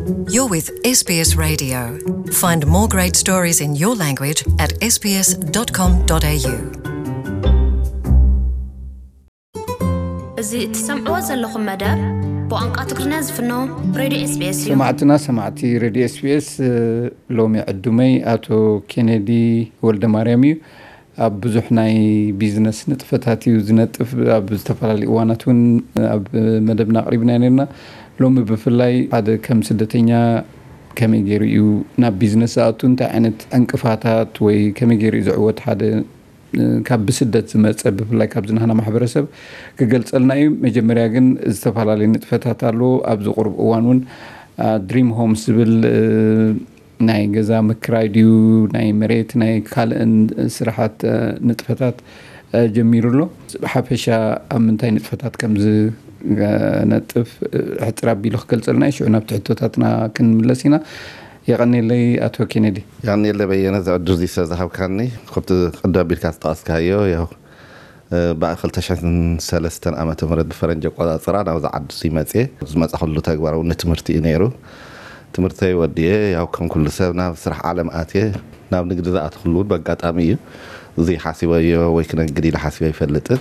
You're with SBS Radio. Find more great stories in your language at sbs.com.au. زي تسمعوا زلكم مدى بوانقا تقرنا زفنو راديو SBS. سمعتي راديو SBS لومي عدومي اتو كينيدي ولد مريمي ብዙሕ ናይ ቢዝነስ ንጥፈታት እዩ ዝነጥፍ ኣብ ዝተፈላለዩ እዋናትን ኣብ መደብና ቀሪብና ነርና ሎሚ ብፍላይ ሓደ ከም ስደተኛ ከመይ ገይሩ እዩ ናብ ቢዝነስ ኣቱ እንታይ ዓይነት እንቅፋታት ወይ ከመይ ገይሩ ዝዕወት ሓደ ካብ ብስደት ዝመጸ ብፍላይ ካብ ዝናህና ማሕበረሰብ ክገልጸልና እዩ መጀመርያ ግን ዝተፈላለዩ ንጥፈታት ኣሎ ኣብ ዝቁርብ እዋኑን ድሪም ሆምስ ዝብል ናይ ገዛ ምክራይዲዩ ናይ መሬት ናይ ካልእን ስራሓት ንጥፈታት ጀሚሩሎ ሓፈሻ ኣብ ምንታይ ንጥፈታት ከምዝ ነጥፍ ሕጥራብ ቢሉ ክገልጸልና ይሽዑ ናብ ትሕቶታትና ክንምለስ ኢና يغني أتو كينيدي يعني اللي بينا زعدر دي سازحب كاني كنت قد بالكاست أسكايو يا بأخل تشعن سلستن أما تمرد بفرنجة قضاء صرانا وزعد سيماتي زمات أخلو تاقبار ونتمرتي إنيرو تمرتي وديه ياو كم كل سبنا بسرح عالم آتيه ناب نقدر ذا أدخلون بقات أمية زي حاسبايا ويكنا قدي لحاسبايا فلتت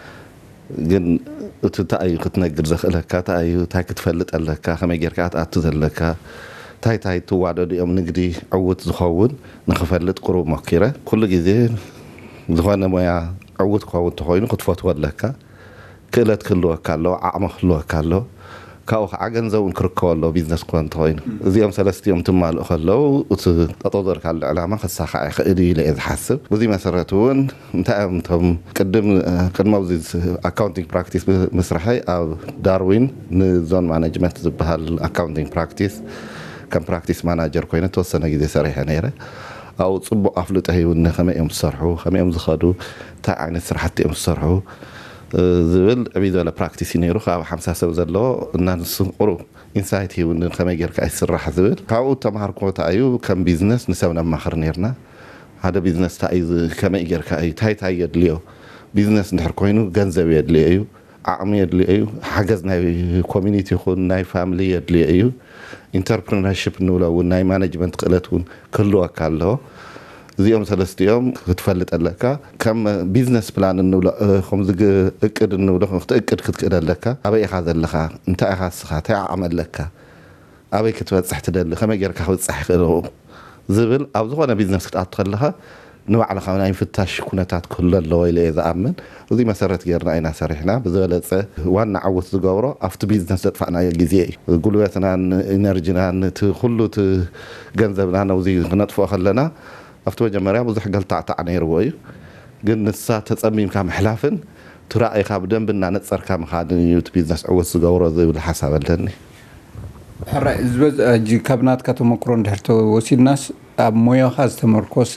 جن تتأيو كتنقدر زخلك تأيو تاك تفلت لك خمي جركات أتذلك تاي توعد اليوم نقدي عود زخون نخفلت قروب مكيرة كل جزء زخونا ما عود قوون تخوين قد فتوى لك كلت كله كله عمق كله كله كأو عجن زون كركوالله بيزنس قوان تخوين زي يوم ثلاث يوم تمال أخلو وتطور كله علامة خصها خيري لإذ حسب وزي ما سرتون تم قدم وزيز accounting practice مسرحي أو داروين نزون مانجمنت بهال accounting practice كان براكتيس مانجر كوينه توسنا جدي سريحه نيره او صبوا افلط هيون خميم صرحو خميم زخدو تاع عين سرحتي ام صرحو زبل ابيد ولا براكتيس نيرو خا 50 سو زلو الناس قرو انسايت هيون خميجر كاي سرح زبل كاو تمهر كوتا ايو كان بيزنس نسونا ماخر نيرنا هذا بيزنس تاع خميجر كاي تاي يدليو بيزنس ندحر كوينو غنزب يدليو عام يدليو حجزنا كوميونيتي خون ناي فاميلي يدليو انتربرينورشيب نولا وناي مانجمنت قلتون كله كله زيوم ثلاث يوم تفلت لك كم بيزنس بلان نولا خمس اكد نولا تاكد كتكد لك ابي هذا لك انت خاصها تاع عمل لك ابي كتوصح تدل خما غيرك خوصح زبل او زغنا بيزنس تاطل لها نوع على خاونا يفتش كونتات كل الله الى اذا امن وزي ما سرت غيرنا اينا سرحنا بزولص وانا عوت زغورو افت بيزنس تطفعنا غزي غلوتنا انرجينا كله غنزبنا نوزي نطفو خلنا افت مجمريا بزح قلطع تاع نيروي ግን ንሳ ተጸሚምካ መሕላፍን ትራእይካ በደንብና ነጸርካ መኻድን ዩት ቢዝነስ ዕወት ዝገብሮ ዝብል ሓሳብ ኣለኒ حرا ዝበዝ እጂ ካብናት ከተመክሮ እንደርቶ ወሲድናስ ኣብ ሞያኻ ዝተመርኮሰ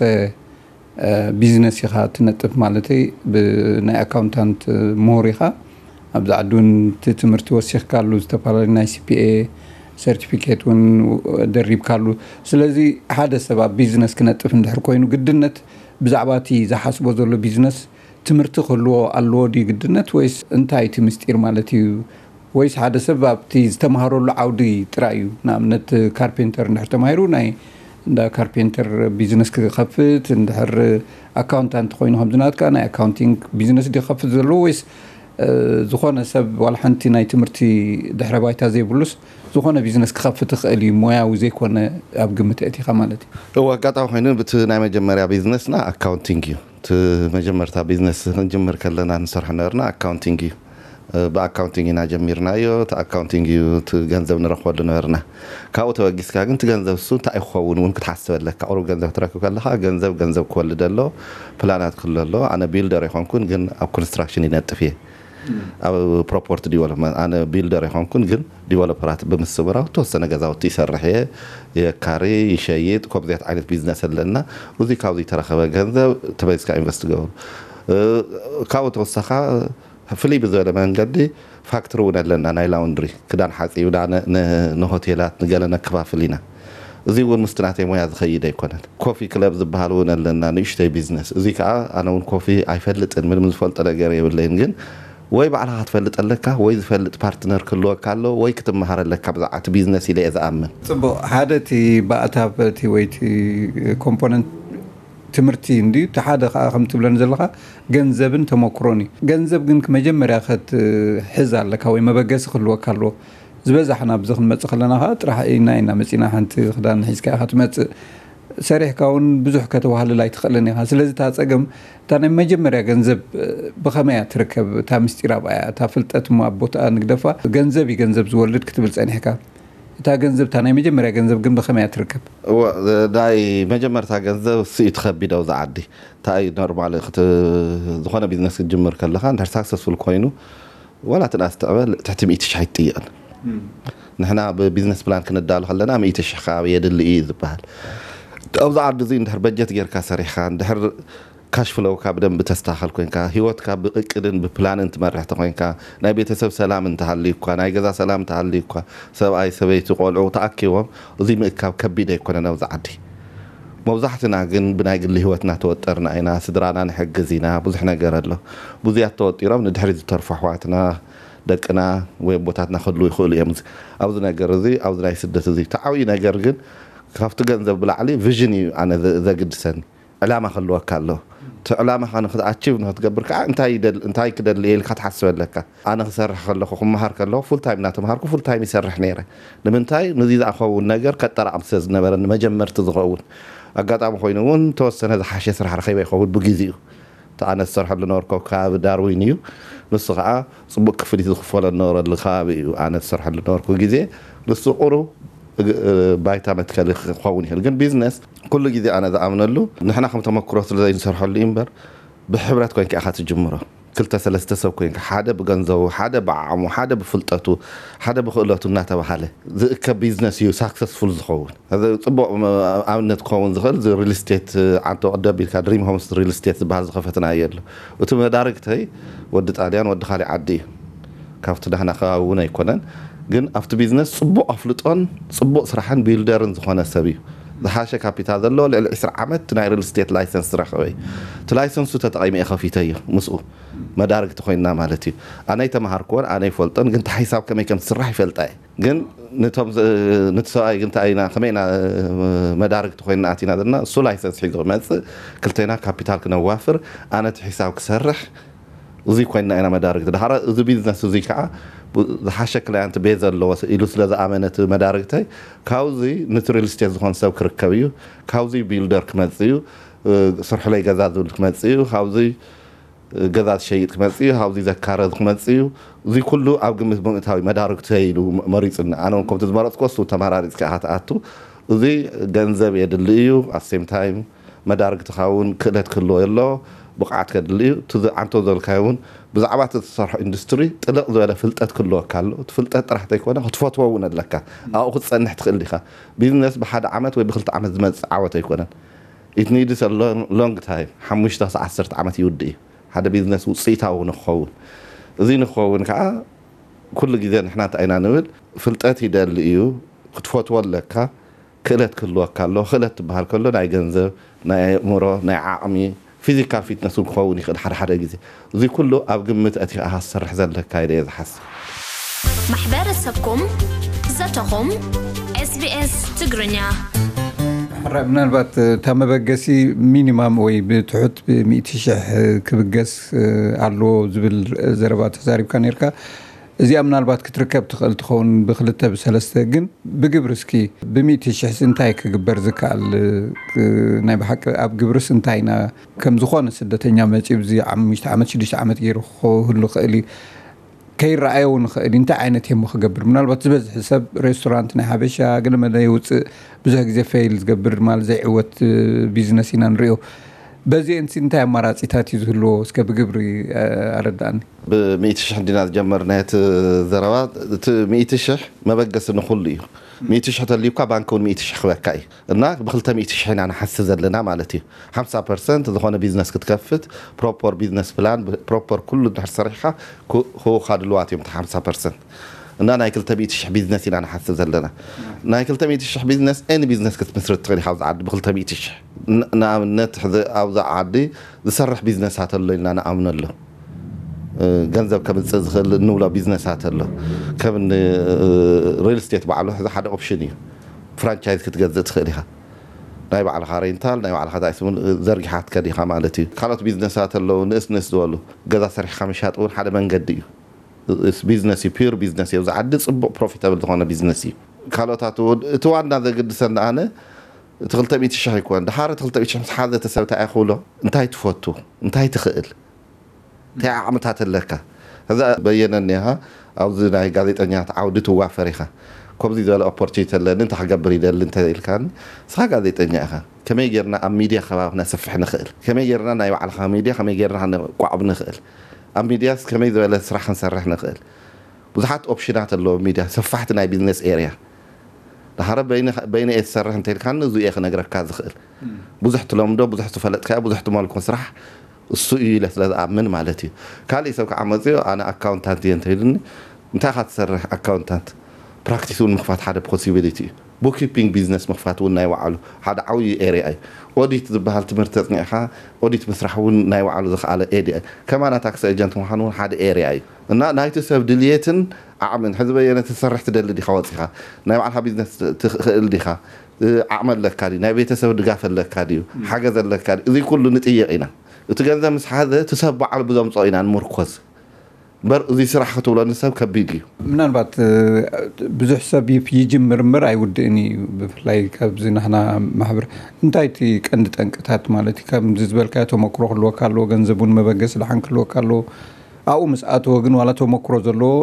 ቢዝነስ ይኻ ትነጥፍ ማለተይ ብናይ አካውንታንት ሞሪኻ ኣብ ዛዕዱን ትምህርቲ ወሲኽካሉ ዝተፋላለዩ ናይ CPA ሰርቲፊኬት ውን ደሪብካሉ ስለዚ ሓደ ሰባብ ቢዝነስ ክነጥፍ እንድሕር ኮይኑ ግድነት ብዛዕባቲ ዝሓስቦ ዘሎ ቢዝነስ ትምህርቲ ክህልዎ ኣለዎ ዲ ግድነት ወይስ እንታይ እቲ ምስጢር ማለት እዩ ወይስ ሓደ ሰብ ኣብቲ ዝተምሃረሉ ዓውዲ ጥራይ እዩ ንኣብነት ካርፔንተር እንድሕር ተማሂሩ ናይ እንዳ ካርፔንተር ቢዝነስ ክኸፍት እንድሕር አካውንታንት ኮይኑ ከምዝናትካ ናይ አካውንቲንግ ቢዝነስ ዲኸፍት ዘሎ ወይስ ዝኾነ ሰብ ዋላ ሓንቲ ናይ ትምህርቲ ድሕረ ባይታ ዘይብሉስ ዝኾነ ቢዝነስ ክኸፍት ክእል እዩ ሞያዊ ዘይኮነ ኣብ ግምት እቲኻ ማለት እዩ ወጋጣው ኮይኑ ብት ናይ መጀመርያ ቢዝነስና አካውንቲንግ እዩ ት መጀመርታ ቢዝነስ ክንጀምር ከለና ንሰርሕ ነበርና አካውንቲንግ እዩ በአካውንቲንግ እና ጀሚርናዮ አካውንቲንግ ገንዘብ ንረክወሉ ነበርና ካው ተወጊስካ ግን ገንዘብ ሱ ታይኸውን ውን ክትሐስበለካ ኦሮ ገንዘብ ትረክብ ከለኻ ገንዘብ ክወልደሎ ፕላናት ክለሎ አነ ቢልደር ይኾንኩን ግን ኣብ ኮንስትራክሽን ይነጥፍ ኣብ ፕሮፐርቲ ዲቨሎፕመንት አነ ቢልደር ይኾንኩን ግን ዲቨሎፐራት በመስበራው ተወሰነ ገዛውቲ ይሰርሕ የካሪ ይሸይጥ ኮብዚያት ዓይነት ቢዝነስ ኣለና ወዚ ካውዚ ተረኸበ ገንዘብ ተበይስካ ኢንቨስት ገበሩ ካው ተወሰኻ فلي بزوله منقدي فاكتورون لنا ناي لاوندري كدان حاسي ودان نهوتيلات نقالنا كفافلينا زي ون مستناتي مويا زخيده يكونن كوفي كلاب زبحالون لنا نشتي بيزنس زي كا انا ون كوفي ايفلط من مزفلط ነገር ይብለኝ ግን ወይ ባዕልኻ ትፈልጠለካ ወይ ዝፈልጥ ፓርትነር ክህልወካ ኣሎ ወይ ክትመሃረለካ ብዛዕባ እቲ ቢዝነስ ኢለ እየ ዝኣምን ፅቡቅ ሓደ እቲ ባእታዊ እቲ ወይ እቲ ኮምፖነንት ትምህርቲ እንዲ ተሓደ ከዓ ከም ትብለን ዘለካ ገንዘብን ተመክሮን ገንዘብ ግን መጀመርያ ክትሕዝ ኣለካ ወይ መበገሲ ክህልወካ ኣሎ ዝበዛሕና ብዚ ክንመፅእ ከለና ከዓ ጥራሕ ኢና መፂና ሓንቲ ክዳን ሒዝካ ኢኻ ትመፅእ ሰሪሕካ እውን ብዙሕ ከተባህልል ኣይትኽእልን ኢኻ ስለዚ እታ ፀገም እታ ናይ መጀመርያ ገንዘብ ብኸመይ እያ ትርከብ እታ ምስጢር ኣብኣ እያ እታ ፍልጠት ሞ ኣብ ቦታኣ ንግደፋ ገንዘብ እዩ ገንዘብ ዝወልድ ክትብል ፀኒሕካ እታ ገንዘብ እታ ናይ መጀመርያ ገንዘብ ግን ብኸመይ እያ ትርከብ ናይ መጀመርታ ገንዘብ ስኢ ትኸቢደው ዝዓዲ እንታይ ኖርማል ዝኾነ ቢዝነስ ክትጅምር ከለኻ እንድሕር ሳክሰስፉል ኮይኑ ወላ ትናስተቕበል ትሕቲ 100,000 ይጥይቕን ንሕና ብቢዝነስ ፕላን ክንዳሉ ከለና 100,000 ካብ የድሊ እዩ ዝበሃል ኣብዛ ዓዲ እዚ እንድሕር በጀት ጌርካ ሰሪሕካ እንድሕር ካሽ ፍሎውካ ብደንብ ተስተኻኸል ኮንካ ሂወትካ ብእቅድን ብፕላንን ትመርሕ ተኮንካ ናይ ቤተሰብ ሰላም እንተሃልይኳ ናይ ገዛ ሰላም እንተሃልይኳ ሰብኣይ ሰበይቲ ቆልዑ ተኣኪቦም እዚ ምእካብ ከቢድ ኣይኮነን ኣብዛ ዓዲ መብዛሕትና ግን ብናይ ግሊ ሂወትና ተወጠርና ኢና ስድራና ንሕግዝ ኢና ብዙሕ ነገር ኣሎ ብዙያት ተወጢሮም ንድሕሪ ዝተርፉ ኣሕዋትና ደቅና ወይ ቦታትና ክህልው ይኽእሉ እዮም ኣብዚ ነገር እዚ ኣብዚ ናይ ስደት እዚ ተዓብዪ ነገር ግን ካብቲ ገንዘብ ብላዕሊ ቪዥን እዩ ኣነ ዘግድሰኒ ዕላማ ክህልወካ ኣሎ እቲ ዕላማኻ ንክትኣቺቭ ንክትገብር ከዓ እንታይ ክደሊ ኢልካ ትሓስበለካ ኣነ ክሰርሕ ከለኹ ክመሃር ከለኹ ፉል ታይም እናተምሃርኩ ፉል ታይም ይሰርሕ ነይረ ንምንታይ ነዚ ዝኣኸውን ነገር ከጠራቅም ስለ ዝነበረ ንመጀመርቲ ዝኸውን ኣጋጣሚ ኮይኑ እውን ተወሰነ ዝሓሸ ስራሕ ረኺበ ይኸውን ብግዚኡ ኣነ ዝሰርሐሉ ነበርኩ ካብ ዳርዊን እዩ ንሱ ከዓ ፅቡቅ ክፍሊት ዝኽፈሎ ነበረሉ ከባቢ እዩ ኣነ ዝሰርሐሉ ነበርኩ ግዜ ንሱ ቁሩብ ባይታ መትከል ክኸውን ይኽእል ግን ቢዝነስ ኩሉ ግዜ ኣነ ዝኣምነሉ ንሕና ከም ተመክሮ ስለዘይንሰርሐሉ እምበር ብሕብረት ኮንካ ኢኻ ትጅምሮ ክልተ ሰለስተ ሰብ ኮንካ ሓደ ብገንዘቡ ሓደ ብዓቕሙ ሓደ ብፍልጠቱ ሓደ ብክእለቱ እናተባሃለ ዝእከብ ቢዝነስ እዩ ሳክሰስፉል ዝኸውን ፅቡቅ ኣብነት ክኸውን ዝኽእል ሪል ስቴት ዓንተ ቅዲ ኣቢልካ ድሪም ሆምስ ሪል ስቴት ዝበሃል ዝኸፈትና እየ ኣሎ እቲ መዳርግተይ ወዲ ጣልያን ወዲ ካሊእ ዓዲ እዩ ካብቲ ዳህና ከባቢ እውን ኣይኮነን ግን ኣብቲ ቢዝነስ ፅቡቅ ኣፍልጦን ፅቡቅ ስራሕን ቢልደርን ዝኾነ ሰብ እዩ ዝሓሸ ካፒታል ዘለዎ ልዕሊ 20 ዓመት ናይ ሪል ስቴት ላይሰንስ ዝረኸበ እዩ እቲ ላይሰንሱ ተጠቒመ እየ ከፊተ እዩ ምስኡ መዳርግቲ ኮይንና ማለት እዩ ኣነ ይተምሃርክዎን ኣነ ይፈልጦን ግን እቲ ሒሳብ ከመይ ከም ዝስራሕ ይፈልጣ እየ ግን ነቲ ሰብኣይ ግን እንታይና ከመይና መዳርግቲ ኮይንና ኣቲና ዘለና እሱ ላይሰንስ ሒዙ ክመፅእ ክልተና ካፒታል ክነዋፍር ኣነ እቲ ሒሳብ ክሰርሕ እዚ ኮይንና ኢና መዳርግቲ ድሓረ እዚ ቢዝነስ እዚ ከዓ ዝሓሸ ክላይንት ቤዝ ዘለዎ ኢሉ ስለ ዝኣመነት መዳርግተይ ካብዚ ነቲ ሪል ስቴት ዝኾን ሰብ ክርከብ እዩ ካብዚ ቢልደር ክመፅእ እዩ ስርሕለይ ገዛ ዝብል ክመፅእ እዩ ካብዚ ገዛ ዝሸይጥ ክመፅእ እዩ ካብዚ ዘካረዝ ክመፅእ እዩ እዚ ኩሉ ኣብ ግምት ብምእታዊ መዳርግተይ ኢሉ መሪፅና ኣነ ከምቲ ዝመረፅኮ እሱ ተመራሪፅካ ኢኻ ትኣቱ እዚ ገንዘብ የድሊ እዩ ኣሴም ታይም መዳርግትኻ እውን ክእለት ክህልዎ ኣሎ ብቕዓት ከድሊ እዩ ዓንቶ ዘልካዮ እውን ብዛዕባ እትሰርሖ ኢንዱስትሪ ጥልቕ ዝበለ ፍልጠት ክህልወካ ኣሎ እቲ ፍልጠት ጥራሕ ዘይኮነ ክትፈትዎ እውን ኣለካ ኣብኡ ክትፀንሕ ትኽእል ኢኻ ቢዝነስ ብሓደ ዓመት ወይ ብክልተ ዓመት ዝመፅእ ዓወት ኣይኮነን ኢት ኒድስ ሎንግ ታይም 5-10 ዓመት ይውድእ እዩ ሓደ ቢዝነስ ውፅኢታዊ ንክኸውን እዚ ንክኸውን ከዓ ኩሉ ግዜ ንሕና እንታይ ኢና ንብል ፍልጠት ይደሊ እዩ ክትፈትዎ ኣለካ ክእለት ክህልወካ ኣሎ ክእለት ትበሃል ከሎ ናይ ገንዘብ ናይ ኣእምሮ ናይ ዓቕሚ ፊዚካል ፊትነስ ክኸውን ይኽእል ሓደ ግዜ እዚ ኩሉ ኣብ ግምት ኣቲኻ ዝሰርሕ ዘለካ ኢለ እየ ዝሓስብ ማሕበረሰብኩም ዘተኹም SBS ትግርኛ ምናልባት እታ መበገሲ ሚኒማም ወይ ብትሑት ብ100,000 ክብገስ ኣሎ ዝብል ዘረባ ተዛሪብካ ነርካ እዚኣ ምናልባት ክትርከብ ትኽእል ትኸውን ብክልተ ብሰለስተ ግን ብግብሪ እስኪ ብ100,000 እንታይ ክግበር ዝከኣል ናይ ብሓቂ ኣብ ግብርስ እንታይና ከም ዝኾነ ስደተኛ መፂ ብዚ 5 ዓመት 6 ዓመት ገይሩ ክህሉ ክእል ከይረኣዮ ንኽእል እንታይ ዓይነት የሞ ክገብር ምናልባት ዝበዝሕ ሰብ ሬስቶራንት ናይ ሓበሻ ግን መለይ ውፅእ ብዙሕ ግዜ ፌይል ዝገብር ማለት ዘይዕወት ቢዝነስ ኢና ንሪኦ በዚ እንታይ ኣማራፂታት እዩ ዝህልዎ እስከ ብግብሪ ኣረዳእኒ ብ100,000 ዲና ዝጀመርናት ዘረባ እቲ 100,000 መበገሲ ንኹሉ እዩ 100,000 ተልዩካ ባንክ እውን 100,000 ክበካ እዩ እና ብ200,000 ኢና ንሓስብ ዘለና ማለት እዩ 50% ዝኾነ ቢዝነስ ክትከፍት ፕሮፐር ቢዝነስ ፕላን ፕሮፐር ኩሉ ድሕር ሰሪሕካ ክውካ ድልዋት እዮም 50% እና ናይ 200,000 ቢዝነስ ኢና ንሓስብ ዘለና ናይ 200,000 ቢዝነስ ኤኒ ቢዝነስ ክትመስርት ትኽእል ኢኻ ኣብዚ ዓዲ ብ200,000 ንኣብነት ኣብዚ ዓዲ ዝሰርሕ ቢዝነሳት ኣሎ ኢልና ንኣምነሎ ገንዘብ ከምጽእ ዝኽእል ንብሎ ቢዝነሳት ኣሎ ከም ሪል ስቴት ባዕሉ ሓደ ኦፕሽን እዩ ፍራንቻይዝ ክትገዝእ ትኽእል ኢኻ ናይ ባዕልኻ ሬንታል ናይ ባዕልኻ ዳይስሙን ዘርጊሓት ከዲኻ ማለት እዩ ካልኦት ቢዝነሳት ኣለዉ ንእስ ዝበሉ ገዛ ሰሪሕካ ምሻጥ እውን ሓደ መንገዲ እዩ ቢዝነስ እዩ ፒር ቢዝነስ እዩ ዝዓዲ ፅቡቅ ፕሮፊታብል ዝኾነ ቢዝነስ እዩ ካልኦታት እውን እቲ ዋና ዘገድሰና ኣነ እቲ 200,000 ይኮን ድሓር 200,000 ዝሓዘ ተሰብ እንታይ ይኽብሎ እንታይ ትፈቱ እንታይ ትኽእል እንታይ ዓቕምታት ኣለካ እዛ በየነኒኻ ኣብዚ ናይ ጋዜጠኛት ዓውዲ ትዋፈር ኢኻ ከምዚ ዝበለ ኦፖርቹኒቲ ኣለኒ እንታይ ክገብር ይደሊ እንታይ ኢልካኒ ንስኻ ጋዜጠኛ ኢኻ ከመይ ጌርና ኣብ ሚድያ ከባቢ ክነስፍሕ ንኽእል ከመይ ጌርና ናይ ባዕልኻ ሚድያ ከመይ ጌርና ክነቋዕብ ንኽእል ኣብ ሚድያስ ከመይ ዝበለ ስራሕ ክንሰርሕ ንኽእል ብዙሓት ኦፕሽናት ኣለዎ ሚድያ ሰፋሕቲ ናይ ቢዝነስ ኤርያ ድሓረ በይነ እየ ትሰርሕ እንታይ ኢልካኒ እዙ እየ ክነግረካ ዝኽእል ብዙሕ ትለምዶ ብዙሕ ትፈለጥካ ብዙሕ ትመልኩ ስራሕ እሱ እዩ ኢለ ስለ ዝኣምን ማለት እዩ ካልእ ሰብ ከዓ መፅዮ ኣነ ኣካውንታንት እየ እንተይልኒ እንታይ ካ ትሰርሕ ኣካውንታንት ፕራክቲስ እውን ምኽፋት ሓደ ፖሲቢሊቲ እዩ ቡክኪፒንግ ቢዝነስ ምኽፋት እውን ናይ ባዕሉ ሓደ ዓብዪ ኤርያ እዩ ኦዲት ዝበሃል ትምህርቲ ተፅኒዕኻ ኦዲት ምስራሕ እውን ናይ ባዕሉ ዝኽኣለ ኤርያ እዩ ከማና ታክሲ ኤጀንት ምዃኑ እውን ሓደ ኤርያ እዩ እና ናይቲ ሰብ ድልየትን ዓቕምን ሕዚ በየነ ትሰርሕ ትደሊ ዲኻ ወፂኻ ናይ ባዕልኻ ቢዝነስ ትኽእል ዲኻ ዓቕሚ ኣለካ ድዩ ናይ ቤተሰብ ድጋፍ ኣለካ ድዩ ሓገዝ ኣለካ ድዩ እዚ ኩሉ ንጥይቕ ኢና እቲ ገንዘብ ምስ ሓዘ እቲ ሰብ ባዕሉ ብዘምፅኦ ኢና ንምርኮዝ በር እዚ ስራሕ ክትብሎ ንሰብ ከቢድ እዩ ምናልባት ብዙሕ ሰብ ይጅምር ምር ኣይውድእኒ ብፍላይ ካብዚ ናሕና ማሕበር እንታይ እቲ ቀንዲ ጠንቅታት ማለት እዩ ከምዚ ዝበልካዮ ተመክሮ ክህልወካ ኣለዎ ገንዘቡን መበገሲ ድሓን ክህልወካ ኣለዎ ኣብኡ ምስ ኣተወ ግን ዋላ ተመክሮ ዘለዎ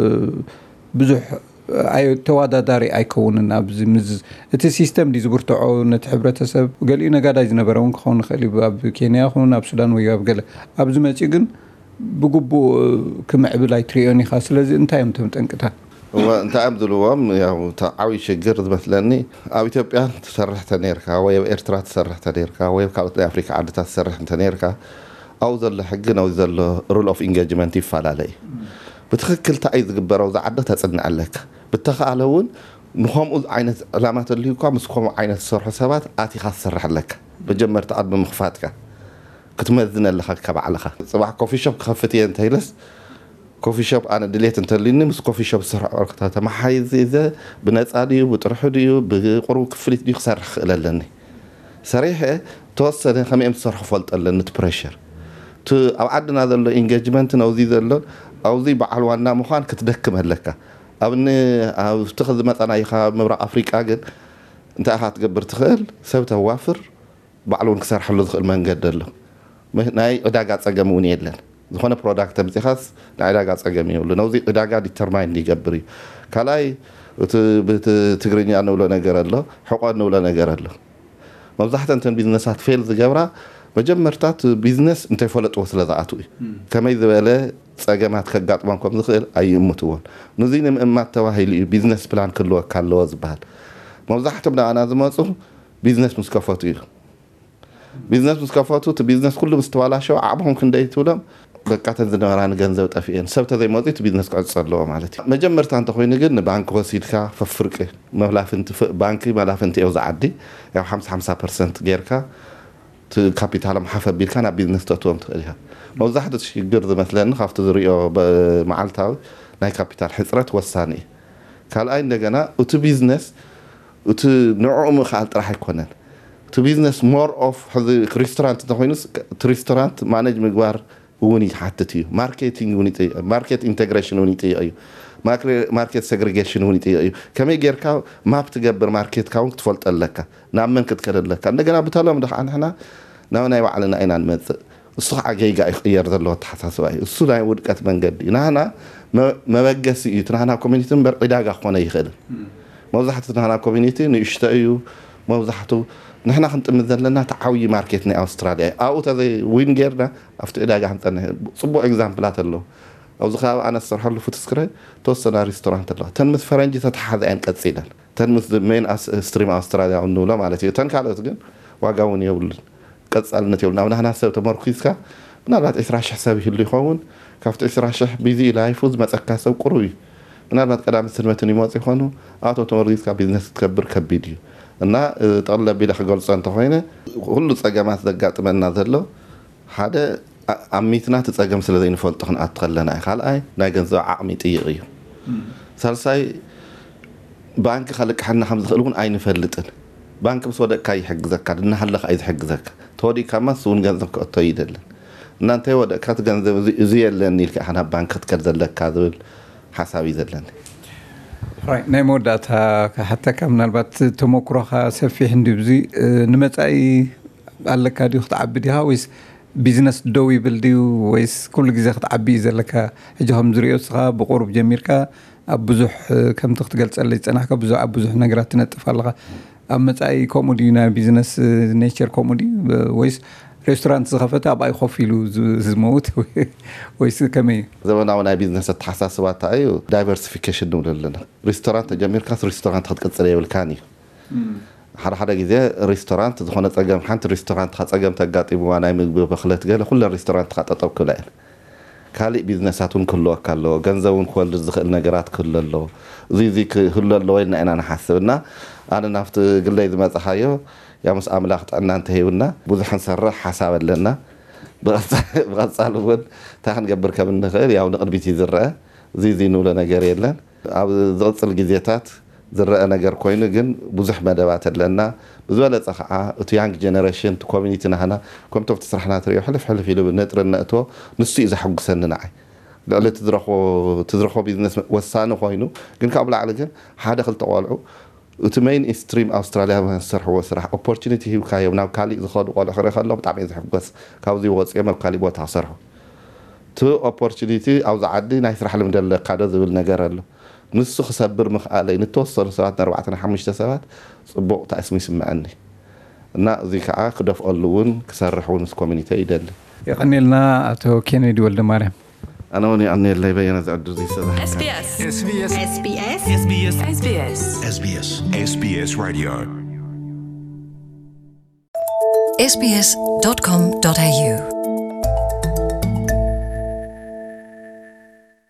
ብዙሕ ተወዳዳሪ ኣይከውንን ኣብዚ እቲ ሲስተም ዲ ዝብርትዖ ነቲ ሕብረተሰብ ገሊኡ ነጋዳይ ዝነበረ እውን ክኸውን ይኽእል እዩ ኣብ ኬንያ ይኹን ኣብ ሱዳን ወይ ኣብ ገለ ኣብዚ መፂኡ ግን ብግቡእ ክምዕብል ኣይትሪኦን ኢኻ ስለዚ እንታይ እዮም እቶም ጠንቅታት እንታይ እዮም ዝብልዎም ያው ዓብዪ ሽግር ዝመስለኒ ኣብ ኢትዮጵያ ትሰርሕ ተነርካ ወይ ኣብ ኤርትራ ትሰርሕ ተነርካ ወይ ኣብ ካልኦት ናይ ኣፍሪካ ዓድታት ትሰርሕ ተነርካ ኣብኡ ዘሎ ሕጊ ናብዚ ዘሎ ሩል ኦፍ ኢንጌጅመንት ይፈላለ እዩ ብትክክል እንታይ ዝግበረው ዝዓዲ ተፅንዕ ኣለካ ብተኸኣለ እውን ንከምኡ ዓይነት ዕላማት ኣልዩካ ምስ ከምኡ ዓይነት ዝሰርሑ ሰባት ኣቲኻ ትሰርሕ ኣለካ መጀመርታ ቅድሚ ምኽፋትካ ክትመዝን ኣለካ ከባዕልኻ ፅባሕ ኮፊ ሾፕ ክኸፍት እየ እንተይለስ ኮፊ ሾፕ ኣነ ድሌት እንተልዩኒ ምስ ኮፊ ሾፕ ዝሰርሑ ዕርክታ ተመሓይዘ ብነፃ ድዩ ብጥርሑ ድዩ ብቁሩብ ክፍሊት ድዩ ክሰርሕ ክኽእል ኣለኒ ሰሪሐ ተወሰነ ከመይ ዝሰርሑ ክፈልጥ ኣለኒ እቲ ፕሬሸር ኣብ ዓድና ዘሎ ኢንጌጅመንት ናብዚ ዘሎ ኣብዚ በዓል ዋና ምዃን ክትደክም ኣለካ ኣብቲ ክዝመፀና ኢኻ ምብራቕ ኣፍሪቃ ግን እንታይ ኢኻ ትገብር ትኽእል ሰብ ተዋፍር ባዕሉ እውን ክሰርሐሉ ዝኽእል መንገዲ ኣሎ ናይ ዕዳጋ ፀገም እውን የለን ዝኾነ ፕሮዳክት ተምፂኻስ ናይ ዕዳጋ ፀገም የብሉ ናብዚ ዕዳጋ ዲተርማይን ይገብር እዩ ካልኣይ ብትግርኛ ንብሎ ነገር ኣሎ ሕቆ ንብሎ ነገር ኣሎ መብዛሕትአን እተን ቢዝነሳት ፌል ዝገብራ መጀመርታት ቢዝነስ እንተይፈለጥዎ ስለ ዝኣትኡ እዩ ከመይ ዝበለ ፀገማት ከጋጥሞም ከም ዝኽእል ኣይእምትዎን ነዚ ንምእማት ተባሂሉ እዩ ቢዝነስ ፕላን ክህልወካ ኣለዎ ዝበሃል መብዛሕትኦም ንኣና ዝመፁ ቢዝነስ ምስ ከፈቱ እዩ ቢዝነስ ምስ ከፈቱ እቲ ቢዝነስ ኩሉ ምስ ተባላሸው ዓቕሞም ክንደይ ትብሎም በቃተን ዝነበራን ገንዘብ ጠፊአን ሰብ ተዘይመፁ እቲ ቢዝነስ ክዕፅ ኣለዎ ማለት እዩ መጀመርታ እንተኮይኑ ግን ንባንኪ ወሲድካ ፈፍርቂ መብላፍንቲ ባንኪ መላፍንቲ እዮ ዝዓዲ ያው 50% ጌርካ ካፒታሎም ሓፍ ኣቢልካ ናብ ቢዝነስ ተእትዎም ትኽእል ኢኻ መብዛሕትኡ ሽግር ዝመስለኒ ካብቲ ዝሪኦ መዓልታዊ ናይ ካፒታል ሕፅረት ወሳኒ እዩ ካልኣይ እንደገና እቲ ቢዝነስ እቲ ንዕኡ ምኽኣል ጥራሕ ኣይኮነን እቲ ቢዝነስ ሞር ኦፍ ሕዚ ሬስቶራንት እንተኮይኑስ እቲ ሬስቶራንት ማኔጅ ምግባር እውን ይሓትት እዩ ማርኬቲንግ እውን ይጥይቕ ማርኬት ኢንቴግሬሽን እውን ይጥይቕ እዩ ማርኬት ሴግሪጌሽን እውን ይጥይቕ እዩ ከመይ ጌርካ ማፕ ትገብር ማርኬትካ እውን ክትፈልጥ ኣለካ ናብ መን ክትከድ ኣለካ እንደገና ብተለምዶ ከዓ ንሕና ናብ ናይ ባዕልና ኢና ንመፅእ እሱ ከዓ ገይጋ ይቕየር ዘለዎ ኣተሓሳስባ እዩ እሱ ናይ ውድቀት መንገዲ እዩ ንሕና መበገሲ እዩ እቲ ንሕና ኮሚኒቲ እምበር ዕዳጋ ክኾነ ይኽእልን መብዛሕትኡ ንሕና ኮሚኒቲ ንእሽቶ እዩ መብዛሕትኡ ንሕና ክንጥምት ዘለና እቲ ዓብዪ ማርኬት ናይ ኣውስትራልያ እዩ ኣብኡ ተዘይ ዊን ጌርና ኣብቲ ዕዳጋ ክንፀንሕ ፅቡቅ ኤግዛምፕላት ኣለዉ ኣብዚ ከባቢ ኣነ ዝሰርሐሉ ፉትስክረ ተወሰና ሬስቶራንት ኣለዋ ተን ምስ ፈረንጂ ተተሓሓዘ እየን ቀፂለን ተን ምስ ሜን ስትሪም ኣውስትራልያ ንብሎ ማለት እዩ ተን ካልኦት ግን ዋጋ እውን የብሉን ቀፃልነት የብሉን ኣብ ናህና ሰብ ተመርኩዝካ ምናልባት 20,000 ሰብ ይህሉ ይኸውን ካብቲ 20,000 ቢዚ ላይፉ ዝመፀካ ሰብ ቁሩብ እዩ ምናልባት ቀዳሚ ስድመትን ይመፁ ይኾኑ ኣቶ ተመርኩዝካ ቢዝነስ ክትከብር ከቢድ እዩ እና ጠቕለል ኣቢለ ክገልፆ እንተኮይነ ኩሉ ፀገማት ዘጋጥመና ዘሎ ሓደ عميتنا تتقم سلذين فلتقن أتخلنا خالأي ناجنزو عمي تيغيو سالساي بانك خلك حنا حمد خلون أين فلتن بانك بس ودا كاي حق زكاة إن حلق أيد حق زكاة تودي كمان سون جنزك أتيدل نانت ودا كات جنز زي اللي نيلك حنا بانك تكذب لك كذول حسابي زلني راي نموداتها حتى كمنا البات تمكرها سفي هندي بزي نمتأي قال لك هذه خط عبديها ويس بيزنس دوي بلدي ويس كل جزء خط عبي زلك جهم زريوسها بقرب جميركا أبزح كم تختقل تسألي أنا حكى أبزح نجرات نتفعلها أما تأي كومودينا بيزنس نيتشر كومودي ويس ريستورانت زخفتها بأي خوفيلو زموت ويس كمية زمان عنا بيزنس تحساسات أيو دايفرسيفيكيشن لنا ريستورانت جميركا ريستورانت خد كتسلي والكاني حدا جزء ريستورانت دخلنا تجمع حنت ريستورانت خد تجمع تجاتي وانا مقبل بخلت جال كل الريستورانت خد أطب كلين كالي بيزنساتون كله كله جنزون كل الزخل نجارات كله زي كل اللوين أنا حاسبنا أنا نفط قلنا إذا ما تحيو يا مس أملاخت أن ننتهينا بوزح نسرح حساب لنا بغصالون تاخن جبر كمن غير يا ونقد بيتي زرع زي نولا نجاري لنا أو ضغط الجزيتات زرع نجار كوينه جن بوزح مدابات لنا بزولة صحة تيانج جنريشن كوميونيتي هنا كم تسرحنا تريو حلف يلو نتر النقطة نصي إذا حق سننا لا تدرخوا بيزنس وسانه كوينه جن قبل على جن هذا خل طوالعه وتمين إستريم أستراليا من السرح وسرح opportunity هي كاي وناو كالي زخاد وقال آخر خلّه بتعمل زحف بس كاوزي واتس إما كالي بوت عصره تو opportunity أو زعدي نايسرح لهم دل قاعدة ذو النجار له نص خسبر مخالي نتوصل ساعات 4-5 ساعات صبوا تأسمي سمعني نا ذيك عقد في اللون كسرحون نس community يدل يغني لنا أتو كينيدي ولد مريم أنا وني عني اللي بينا زعدو زي سذا SBS Radio SBS.com.au